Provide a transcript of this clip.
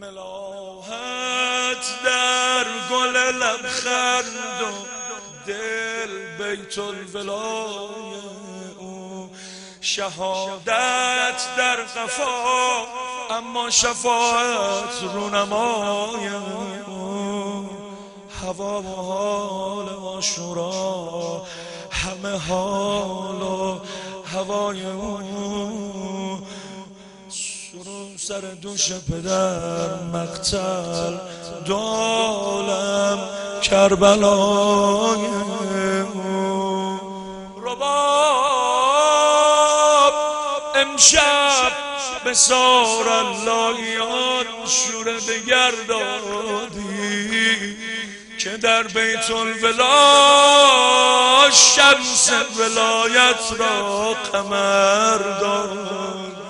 ملاحت در گل لبخند و دل بیت الولایه او، شهادت در قفا اما شفاعت رونمای او، هوا و حال عاشورا همه حال و هوای او، سرو سر دوش پدر مقتل دو عالم کربلای او. رباب امشب به سار اللهیان شوره بگردادی که در بیت الولا شمس ولایت را قمر داد.